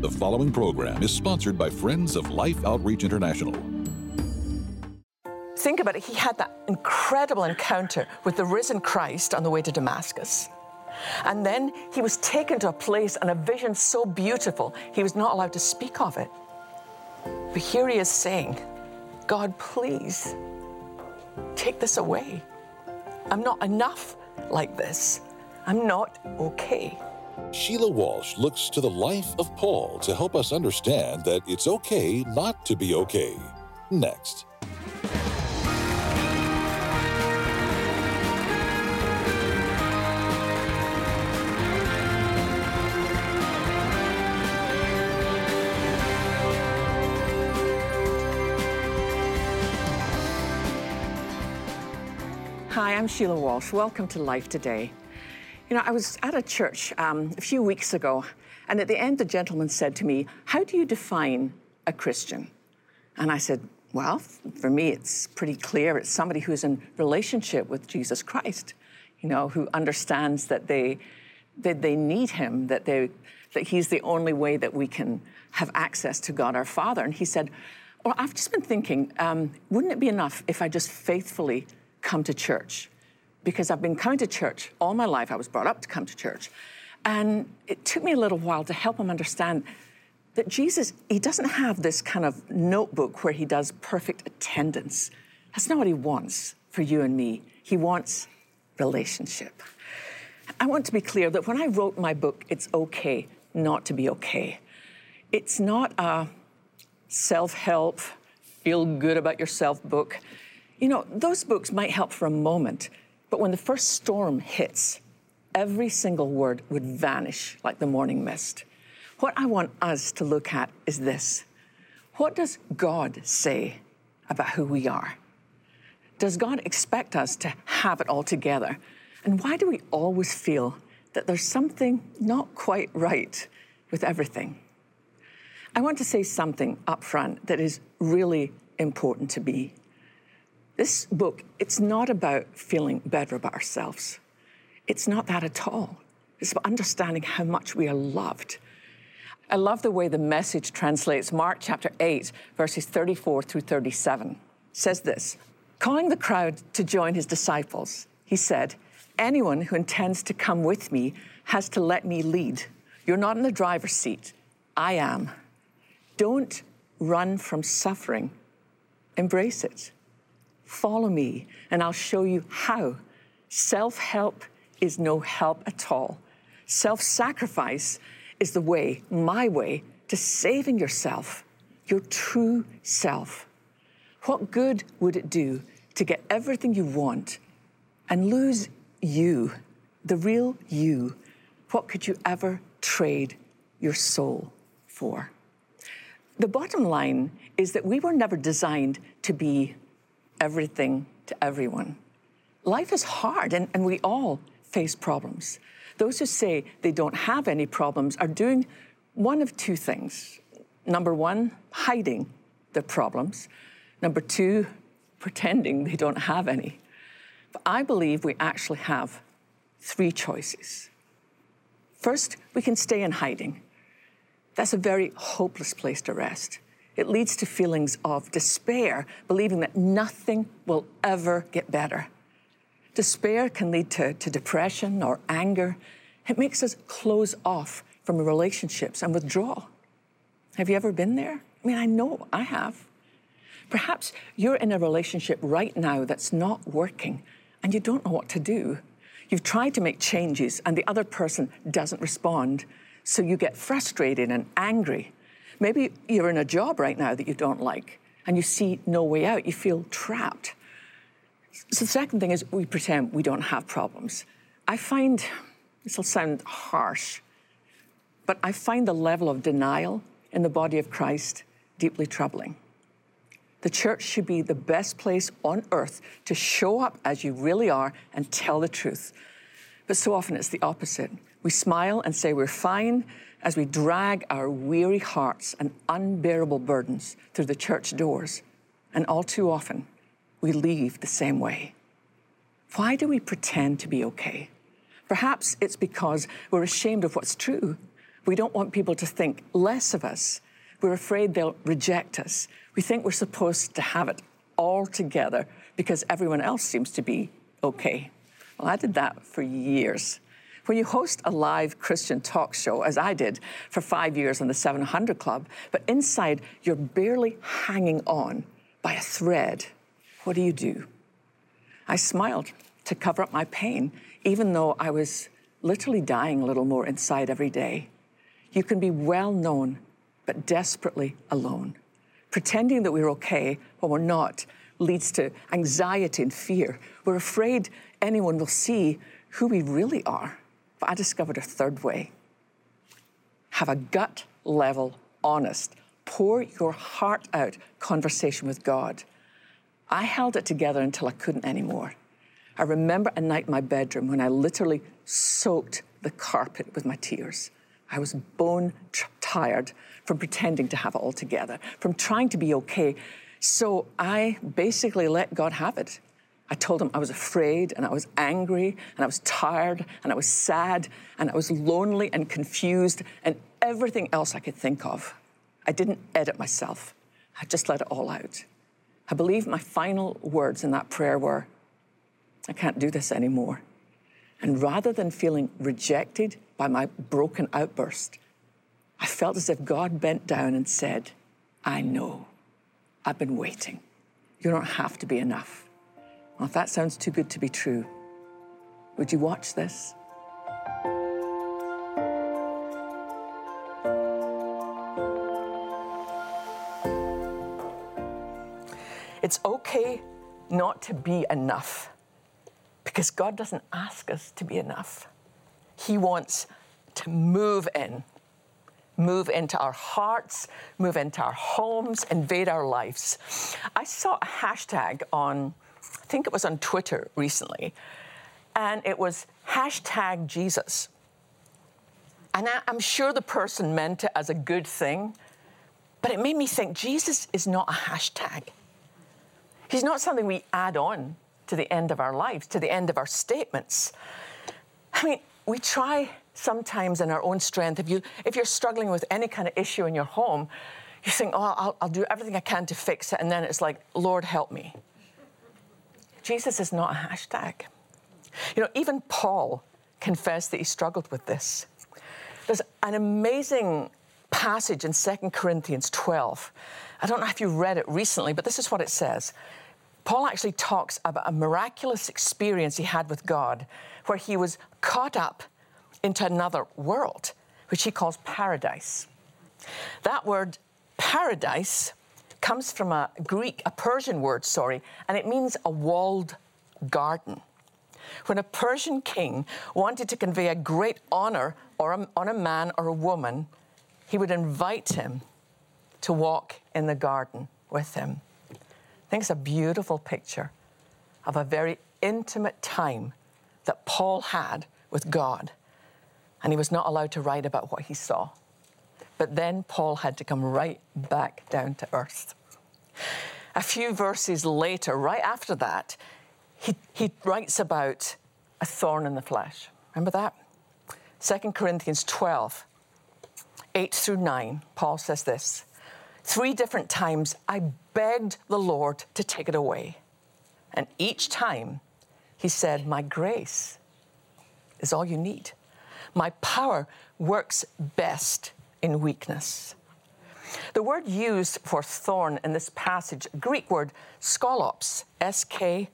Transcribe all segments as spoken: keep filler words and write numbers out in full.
The following program is sponsored by Friends of Life Outreach International. Think about it. He had that incredible encounter with the risen Christ on the way to Damascus. And then he was taken to a place and a vision so beautiful, he was not allowed to speak of it. But here he is saying, God, please take this away. I'm not enough like this. I'm not okay. Sheila Walsh looks to the life of Paul to help us understand that it's okay not to be okay. Next. Hi, I'm Sheila Walsh. Welcome to Life Today. You know, I was at a church um, a few weeks ago, and at the end, the gentleman said to me, how do you define a Christian? And I said, well, for me, it's pretty clear. It's somebody who's in relationship with Jesus Christ, you know, who understands that they, that they need him, that, they, that he's the only way that we can have access to God our Father. And he said, well, I've just been thinking, um, wouldn't it be enough if I just faithfully come to church? Because I've been coming to church all my life. I was brought up to come to church. And it took me a little while to help him understand that Jesus, he doesn't have this kind of notebook where he does perfect attendance. That's not what he wants for you and me. He wants relationship. I want to be clear that when I wrote my book, It's Okay Not to Be Okay, it's not a self-help, feel good about yourself book. You know, those books might help for a moment, but when the first storm hits, every single word would vanish like the morning mist. What I want us to look at is this. What does God say about who we are? Does God expect us to have it all together? And why do we always feel that there's something not quite right with everything? I want to say something up front that is really important to me. This book, it's not about feeling better about ourselves. It's not that at all. It's about understanding how much we are loved. I love the way the Message translates Mark chapter eight, verses thirty-four through thirty-seven. It says this, calling the crowd to join his disciples, he said, anyone who intends to come with me has to let me lead. You're not in the driver's seat. I am. Don't run from suffering. Embrace it. Follow me, and I'll show you how. Self-help is no help at all. Self-sacrifice is the way, my way, to saving yourself, your true self. What good would it do to get everything you want and lose you, the real you? What could you ever trade your soul for? The bottom line is that we were never designed to be everything to everyone. Life is hard, and, and we all face problems. Those who say they don't have any problems are doing one of two things. Number one, hiding their problems. Number two, pretending they don't have any. But I believe we actually have three choices. First, we can stay in hiding. That's a very hopeless place to rest. It leads to feelings of despair, believing that nothing will ever get better. Despair can lead to, to depression or anger. It makes us close off from relationships and withdraw. Have you ever been there? I mean, I know I have. Perhaps you're in a relationship right now that's not working and you don't know what to do. You've tried to make changes and the other person doesn't respond, so you get frustrated and angry. Maybe you're in a job right now that you don't like and you see no way out. You feel trapped. So the second thing is we pretend we don't have problems. I find, this will sound harsh, but I find the level of denial in the body of Christ deeply troubling. The church should be the best place on earth to show up as you really are and tell the truth. But so often it's the opposite. We smile and say we're fine as we drag our weary hearts and unbearable burdens through the church doors. And all too often, we leave the same way. Why do we pretend to be okay? Perhaps it's because we're ashamed of what's true. We don't want people to think less of us. We're afraid they'll reject us. We think we're supposed to have it all together because everyone else seems to be okay. Well, I did that for years. When you host a live Christian talk show, as I did for five years on the seven hundred Club, but inside you're barely hanging on by a thread, what do you do? I smiled to cover up my pain, even though I was literally dying a little more inside every day. You can be well known, but desperately alone. Pretending that we're okay when we're not leads to anxiety and fear. We're afraid anyone will see who we really are. But I discovered a third way. Have a gut level, honest, pour your heart out conversation with God. I held it together until I couldn't anymore. I remember a night in my bedroom when I literally soaked the carpet with my tears. I was bone t- tired from pretending to have it all together, from trying to be okay. So I basically let God have it. I told him I was afraid and I was angry and I was tired and I was sad and I was lonely and confused and everything else I could think of. I didn't edit myself. I just let it all out. I believe my final words in that prayer were, I can't do this anymore. And rather than feeling rejected by my broken outburst, I felt as if God bent down and said, I know. I've been waiting. You don't have to be enough. Well, if that sounds too good to be true, would you watch this? It's okay not to be enough because God doesn't ask us to be enough. He wants to move in, move into our hearts, move into our homes, invade our lives. I saw a hashtag on, I think it was on Twitter recently, and it was hashtag Jesus. And I, I'm sure the person meant it as a good thing, but it made me think Jesus is not a hashtag. He's not something we add on to the end of our lives, to the end of our statements. I mean, we try sometimes in our own strength. If, you, if you're struggling with any kind of issue in your home, you think, oh, I'll, I'll do everything I can to fix it. And then it's like, Lord, help me. Jesus is not a hashtag. You know, even Paul confessed that he struggled with this. There's an amazing passage in Second Corinthians twelve. I don't know if you've read it recently, but this is what it says. Paul actually talks about a miraculous experience he had with God where he was caught up into another world, which he calls paradise. That word paradise comes from a Greek, a Persian word, sorry, and it means a walled garden. When a Persian king wanted to convey a great honor or a, on a man or a woman, he would invite him to walk in the garden with him. I think it's a beautiful picture of a very intimate time that Paul had with God. And he was not allowed to write about what he saw. But then Paul had to come right back down to earth. A few verses later, right after that, he, he writes about a thorn in the flesh. Remember that? Second Corinthians twelve, eight through nine, Paul says this. Three different times I begged the Lord to take it away. And each time he said, my grace is all you need. My power works best in weakness. The word used for thorn in this passage, Greek word skolops, S K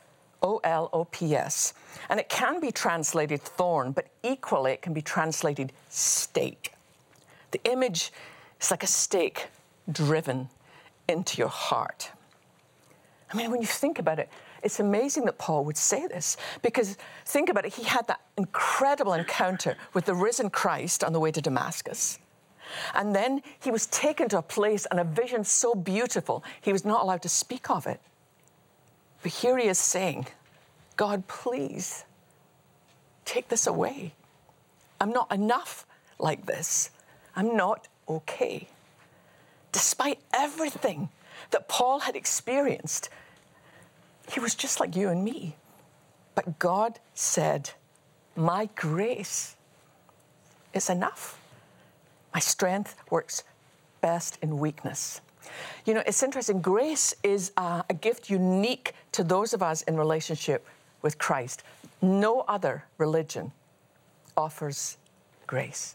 O L O P S. And it can be translated thorn, but equally it can be translated stake. The image is like a stake driven into your heart. I mean, when you think about it, it's amazing that Paul would say this, because think about it, he had that incredible encounter with the risen Christ on the way to Damascus. And then he was taken to a place and a vision so beautiful, he was not allowed to speak of it. But here he is saying, God, please take this away. I'm not enough like this. I'm not okay. Despite everything that Paul had experienced, he was just like you and me. But God said, my grace is enough. My strength works best in weakness. You know, it's interesting. Grace is a, a gift unique to those of us in relationship with Christ. No other religion offers grace.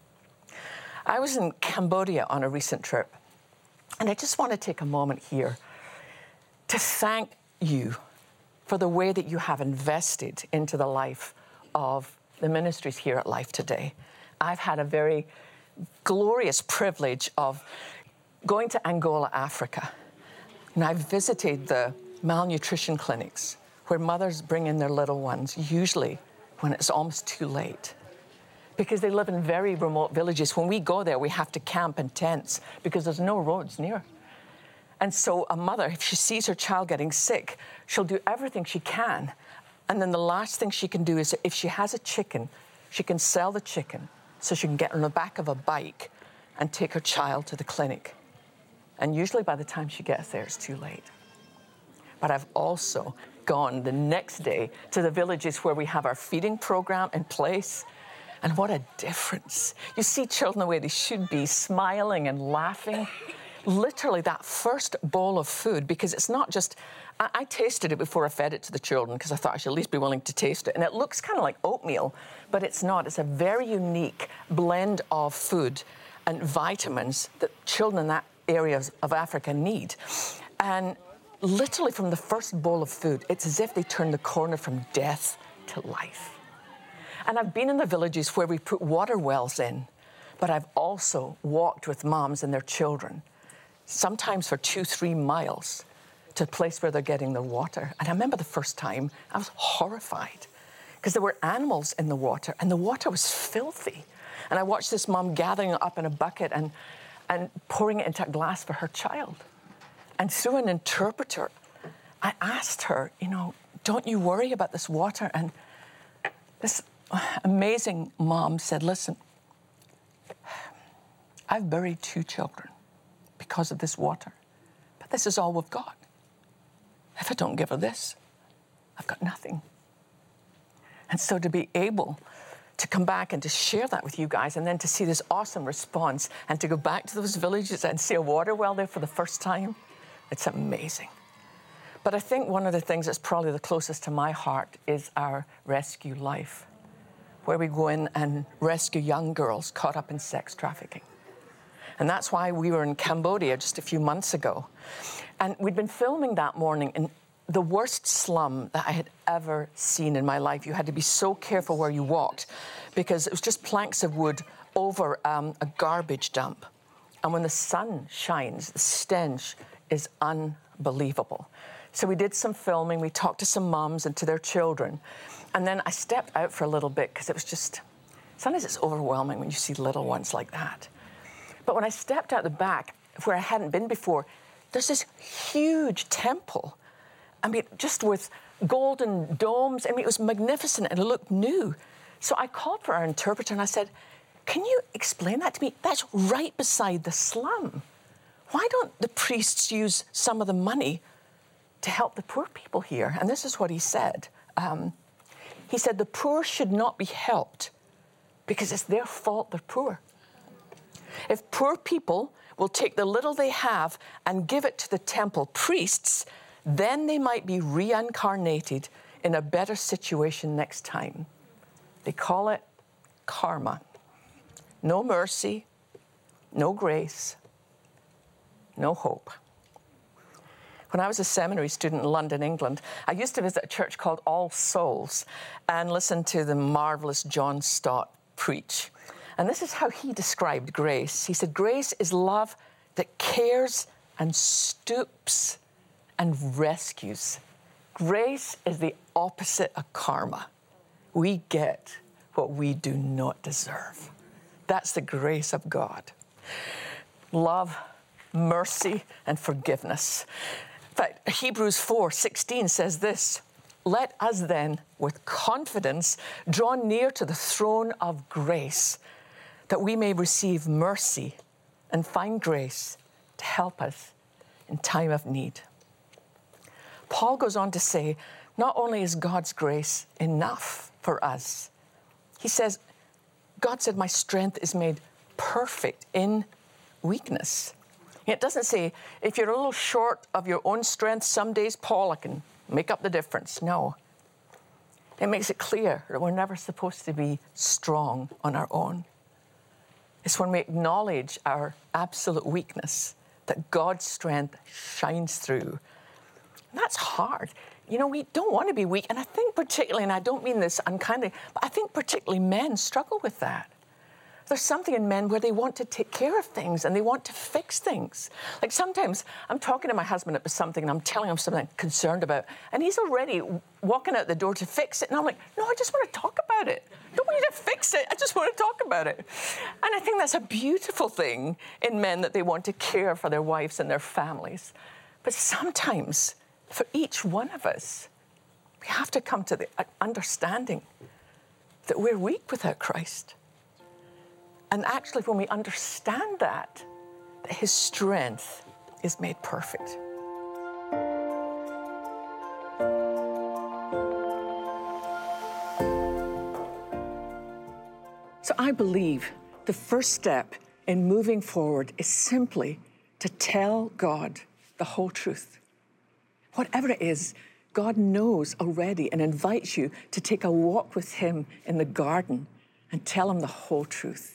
I was in Cambodia on a recent trip, and I just want to take a moment here to thank you for the way that you have invested into the life of the ministries here at Life Today. I've had a very glorious privilege of going to Angola, Africa, and I've visited the malnutrition clinics where mothers bring in their little ones, usually when it's almost too late, because they live in very remote villages. When we go there, we have to camp in tents because there's no roads near. And so a mother, if she sees her child getting sick, she'll do everything she can. And then the last thing she can do is, if she has a chicken, she can sell the chicken so she can get on the back of a bike and take her child to the clinic. And usually by the time she gets there, it's too late. But I've also gone the next day to the villages where we have our feeding program in place. And what a difference. You see children the way they should be, smiling and laughing. Literally that first bowl of food, because it's not just, I, I tasted it before I fed it to the children because I thought I should at least be willing to taste it. And it looks kind of like oatmeal, but it's not. It's a very unique blend of food and vitamins that children in that area of Africa need. And literally from the first bowl of food, it's as if they turn the corner from death to life. And I've been in the villages where we put water wells in, but I've also walked with moms and their children, sometimes for two, three miles, to a place where they're getting their water. And I remember the first time, I was horrified because there were animals in the water and the water was filthy. And I watched this mom gathering it up in a bucket and, and pouring it into a glass for her child. And through an interpreter, I asked her, you know, don't you worry about this water? And this amazing mom said, listen, I've buried two children because of this water, but this is all we've got. If I don't give her this, I've got nothing. And so to be able to come back and to share that with you guys, and then to see this awesome response, and to go back to those villages and see a water well there for the first time, it's amazing. But I think one of the things that's probably the closest to my heart is our rescue life, where we go in and rescue young girls caught up in sex trafficking. And that's why we were in Cambodia just a few months ago. And we'd been filming that morning in the worst slum that I had ever seen in my life. You had to be so careful where you walked because it was just planks of wood over um, a garbage dump. And when the sun shines, the stench is unbelievable. So we did some filming. We talked to some moms and to their children. And then I stepped out for a little bit because it was just, sometimes it's overwhelming when you see little ones like that. But when I stepped out the back, where I hadn't been before, there's this huge temple. I mean, just with golden domes. I mean, it was magnificent and it looked new. So I called for our interpreter and I said, can you explain that to me? That's right beside the slum. Why don't the priests use some of the money to help the poor people here? And this is what he said. Um, he said, the poor should not be helped because it's their fault they're poor. If poor people will take the little they have and give it to the temple priests, then they might be reincarnated in a better situation next time. They call it karma. No mercy, no grace, no hope. When I was a seminary student in London, England, I used to visit a church called All Souls and listen to the marvelous John Stott preach. And this is how he described grace. He said, grace is love that cares and stoops and rescues. Grace is the opposite of karma. We get what we do not deserve. That's the grace of God. Love, mercy, and forgiveness. In fact, Hebrews four sixteen says this, let us then, with confidence, draw near to the throne of grace, that we may receive mercy and find grace to help us in time of need. Paul goes on to say, not only is God's grace enough for us, he says, God said, my strength is made perfect in weakness. It doesn't say, if you're a little short of your own strength, some days, Paul, I can make up the difference. No. It makes it clear that we're never supposed to be strong on our own. It's when we acknowledge our absolute weakness that God's strength shines through. And that's hard. You know, we don't want to be weak. And I think particularly, and I don't mean this unkindly, but I think particularly men struggle with that. There's something in men where they want to take care of things and they want to fix things. Like sometimes I'm talking to my husband about something and I'm telling him something I'm concerned about, and he's already walking out the door to fix it. And I'm like, no, I just want to talk about it. I don't want you to fix it. I just want to talk about it. And I think that's a beautiful thing in men, that they want to care for their wives and their families. But sometimes for each one of us, we have to come to the understanding that we're weak without Christ. And actually, when we understand that, that his strength is made perfect. So I believe the first step in moving forward is simply to tell God the whole truth. Whatever it is, God knows already and invites you to take a walk with him in the garden and tell him the whole truth.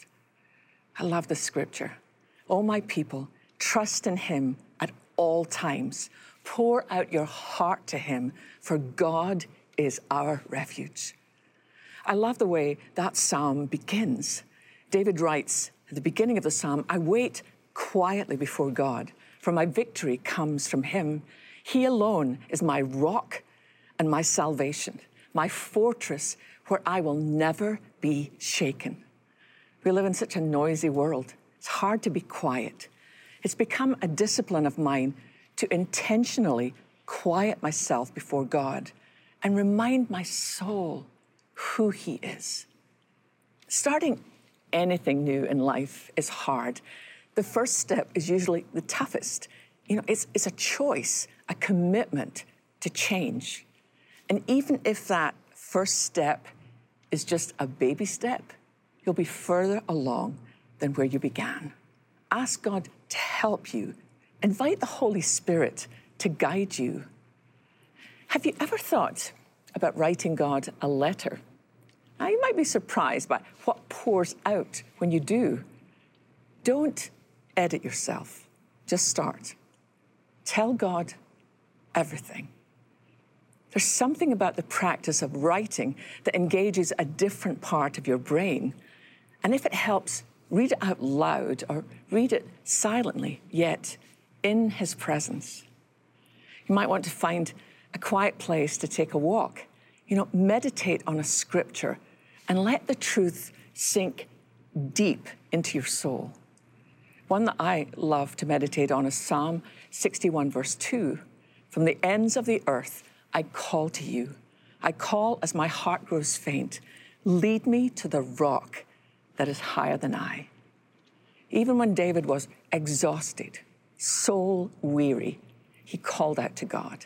I love the scripture. O my people, trust in him at all times. Pour out your heart to him, for God is our refuge. I love the way that psalm begins. David writes at the beginning of the psalm, I wait quietly before God, for my victory comes from him. He alone is my rock and my salvation, my fortress where I will never be shaken. We live in such a noisy world. It's hard to be quiet. It's become a discipline of mine to intentionally quiet myself before God and remind my soul who he is. Starting anything new in life is hard. The first step is usually the toughest. You know, it's, it's a choice, a commitment to change. And even if that first step is just a baby step, you'll be further along than where you began. Ask God to help you. Invite the Holy Spirit to guide you. Have you ever thought about writing God a letter? Now, you might be surprised by what pours out when you do. Don't edit yourself. Just start. Tell God everything. There's something about the practice of writing that engages a different part of your brain. And if it helps, read it out loud or read it silently, yet in his presence. You might want to find a quiet place to take a walk. You know, meditate on a scripture and let the truth sink deep into your soul. One that I love to meditate on is Psalm sixty-one, verse two. From the ends of the earth, I call to you. I call as my heart grows faint. Lead me to the rock that is higher than I. Even when David was exhausted, soul weary, he called out to God.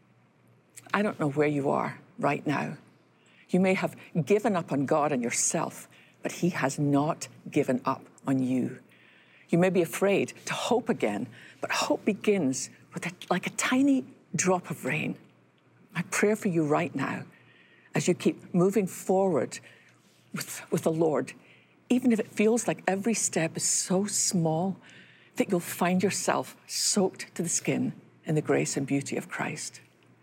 I don't know where you are right now. You may have given up on God and yourself, but he has not given up on you. You may be afraid to hope again, but hope begins with a, like a tiny drop of rain. My prayer for you right now, as you keep moving forward with, with the Lord, even if it feels like every step is so small, that you'll find yourself soaked to the skin in the grace and beauty of Christ.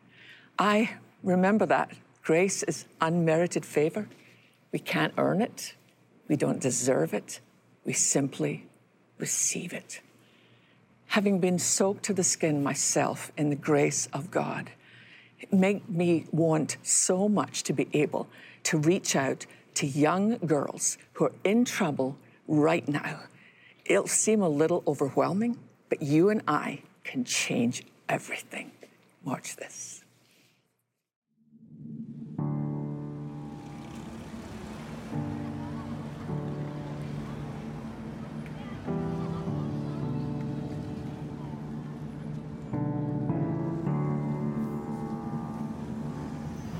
I remember that grace is unmerited favor. We can't earn it. We don't deserve it. We simply receive it. Having been soaked to the skin myself in the grace of God, it made me want so much to be able to reach out to young girls who are in trouble right now. It'll seem a little overwhelming, but you and I can change everything. Watch this.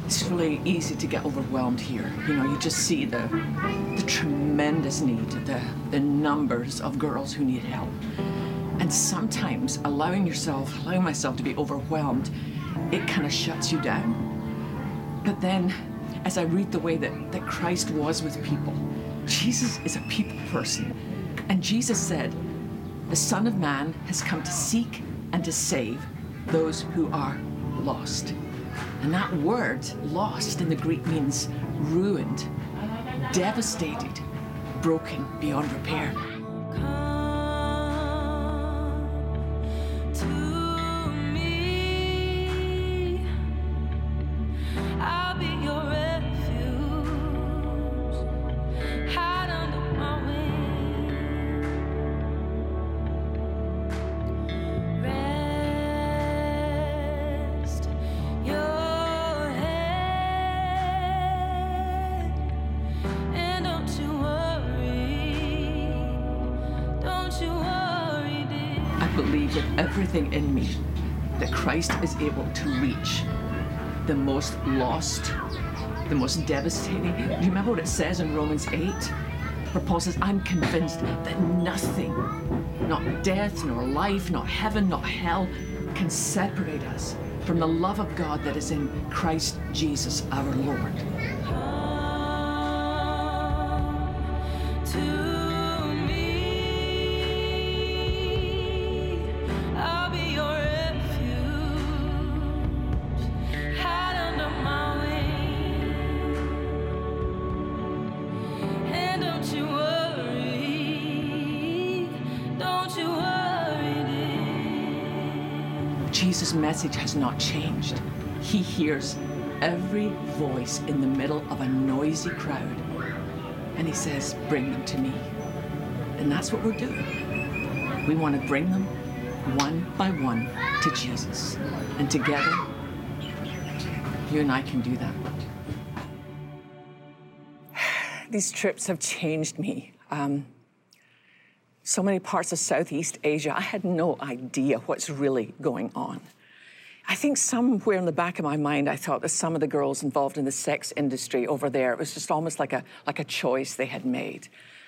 It's really easy to get overwhelmed here. You know, you just see the, the tremendous need, the, the numbers of girls who need help. And sometimes allowing yourself, allowing myself to be overwhelmed, it kind of shuts you down. But then, as I read the way that, that Christ was with people, Jesus is a people person. And Jesus said, the Son of Man has come to seek and to save those who are lost. And that word, lost, in the Greek means ruined, devastated, broken beyond repair. I believe with everything in me that Christ is able to reach the most lost, the most devastating. Do you remember what it says in Romans eight? Where Paul says, I'm convinced that nothing, not death, nor life, not heaven, not hell, can separate us from the love of God that is in Christ Jesus our Lord. Jesus' message has not changed. He hears every voice in the middle of a noisy crowd, and he says, bring them to me. And that's what we're doing. We want to bring them one by one to Jesus. And together, you and I can do that. These trips have changed me. Um, So many parts of Southeast Asia, I had no idea what's really going on. I think somewhere in the back of my mind, I thought that some of the girls involved in the sex industry over there, it was just almost like a, like a choice they had made.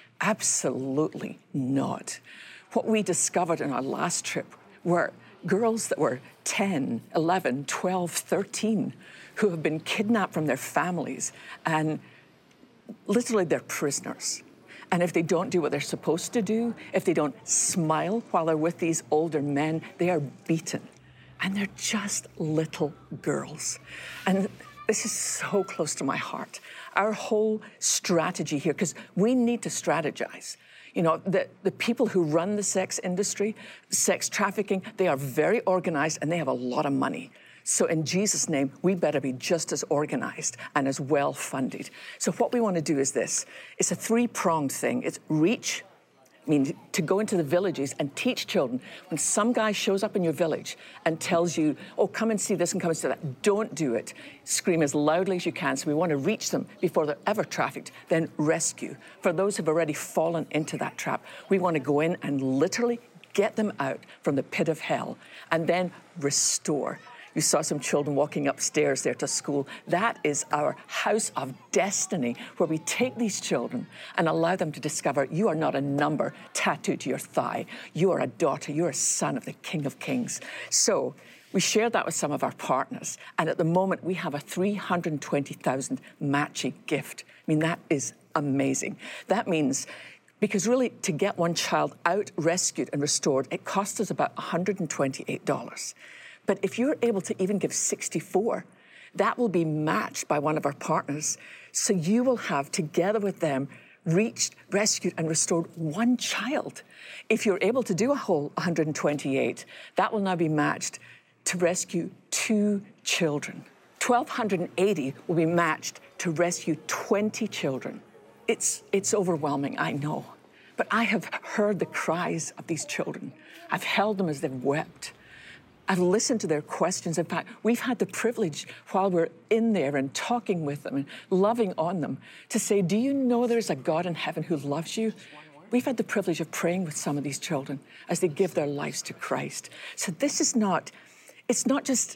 Absolutely not. What we discovered in our last trip were girls that were ten, eleven, twelve, thirteen, who have been kidnapped from their families, and literally they're prisoners. And if they don't do what they're supposed to do, if they don't smile while they're with these older men, they are beaten. And they're just little girls. And this is so close to my heart. Our whole strategy here, because we need to strategize. You know, the, the people who run the sex industry, sex trafficking, they are very organized and they have a lot of money. So in Jesus' name, we better be just as organized and as well funded. So what we want to do is this. It's a three-pronged thing. It's reach, I mean, to go into the villages and teach children. When some guy shows up in your village and tells you, oh, come and see this and come and see that, don't do it. Scream as loudly as you can. So we want to reach them before they're ever trafficked, then rescue. For those who've already fallen into that trap, we want to go in and literally get them out from the pit of hell and then restore. You saw some children walking upstairs there to school. That is our house of destiny, where we take these children and allow them to discover you are not a number tattooed to your thigh. You are a daughter, you're a son of the King of Kings. So we shared that with some of our partners. And at the moment, we have a three hundred twenty thousand matching gift. I mean, that is amazing. That means, because really to get one child out, rescued and restored, it costs us about one hundred twenty-eight dollars. But if you're able to even give sixty-four, that will be matched by one of our partners. So you will have, together with them, reached, rescued, and restored one child. If you're able to do a whole one hundred twenty-eight, that will now be matched to rescue two children. one thousand two hundred eighty will be matched to rescue twenty children. It's, it's overwhelming, I know. But I have heard the cries of these children. I've held them as they've wept. I've listened to their questions. In fact, we've had the privilege while we're in there and talking with them and loving on them to say, do you know there's a God in heaven who loves you? We've had the privilege of praying with some of these children as they give their lives to Christ. So this is not, it's not just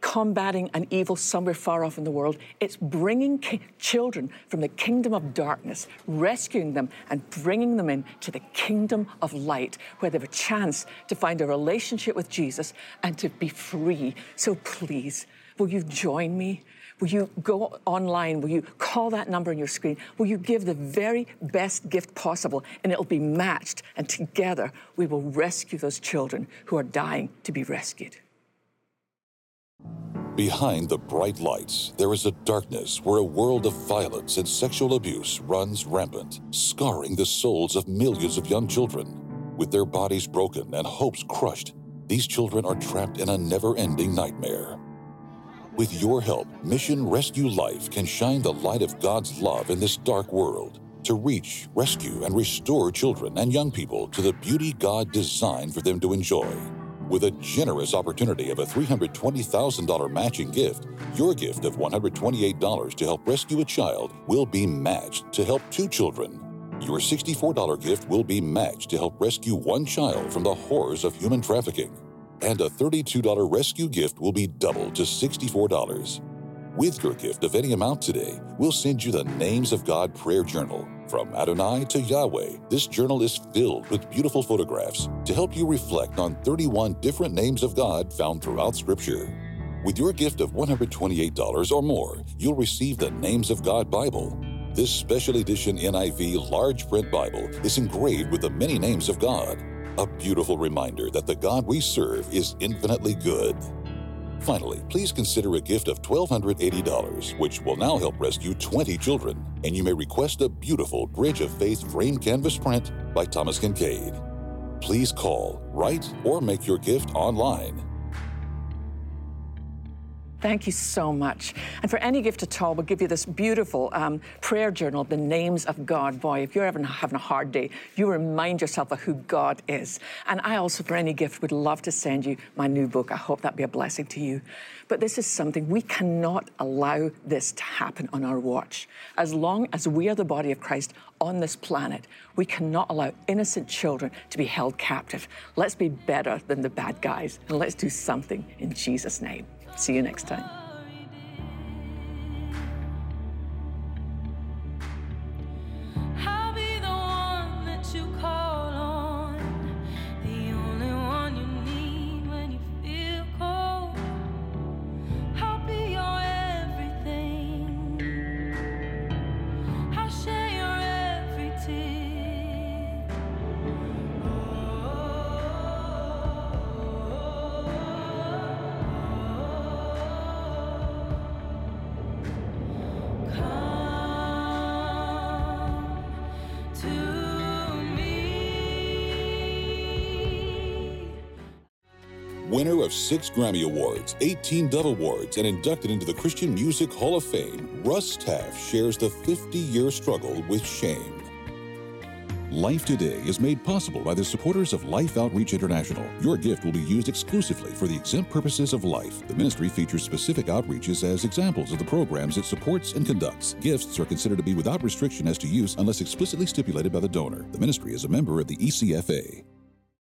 combating an evil somewhere far off in the world. It's bringing ki- children from the kingdom of darkness, rescuing them and bringing them into the kingdom of light, where they have a chance to find a relationship with Jesus and to be free. So please, will you join me? Will you go online? Will you call that number on your screen? Will you give the very best gift possible, and it'll be matched, and together we will rescue those children who are dying to be rescued. Behind the bright lights, there is a darkness where a world of violence and sexual abuse runs rampant, scarring the souls of millions of young children. With their bodies broken and hopes crushed, these children are trapped in a never-ending nightmare. With your help, Mission Rescue Life can shine the light of God's love in this dark world to reach, rescue, and restore children and young people to the beauty God designed for them to enjoy. With a generous opportunity of a three hundred twenty thousand dollars matching gift, your gift of one hundred twenty-eight dollars to help rescue a child will be matched to help two children. Your sixty-four dollars gift will be matched to help rescue one child from the horrors of human trafficking. And a thirty-two dollars rescue gift will be doubled to sixty-four dollars. With your gift of any amount today, we'll send you the Names of God prayer journal. From Adonai to Yahweh, this journal is filled with beautiful photographs to help you reflect on thirty-one different names of God found throughout Scripture. With your gift of one hundred twenty-eight dollars or more, you'll receive the Names of God Bible. This special edition N I V large print Bible is engraved with the many names of God. A beautiful reminder that the God we serve is infinitely good. Finally, please consider a gift of one thousand two hundred eighty dollars, which will now help rescue twenty children, and you may request a beautiful Bridge of Faith framed canvas print by Thomas Kincaid. Please call, write, or make your gift online. Thank you so much. And for any gift at all, we'll give you this beautiful um, prayer journal, The Names of God. Boy, if you're ever having a hard day, you remind yourself of who God is. And I also, for any gift, would love to send you my new book. I hope that'd be a blessing to you. But this is something, we cannot allow this to happen on our watch. As long as we are the body of Christ on this planet, we cannot allow innocent children to be held captive. Let's be better than the bad guys, and let's do something in Jesus' name. See you next time. I'll be the one that you call on, the only one you need when you feel cold. I'll be your everything. I'll share your every tear. Winner of six Grammy Awards, eighteen Dove Awards, and inducted into the Christian Music Hall of Fame, Russ Taff shares the fifty-year struggle with shame. Life Today is made possible by the supporters of Life Outreach International. Your gift will be used exclusively for the exempt purposes of life. The ministry features specific outreaches as examples of the programs it supports and conducts. Gifts are considered to be without restriction as to use unless explicitly stipulated by the donor. The ministry is a member of the E C F A.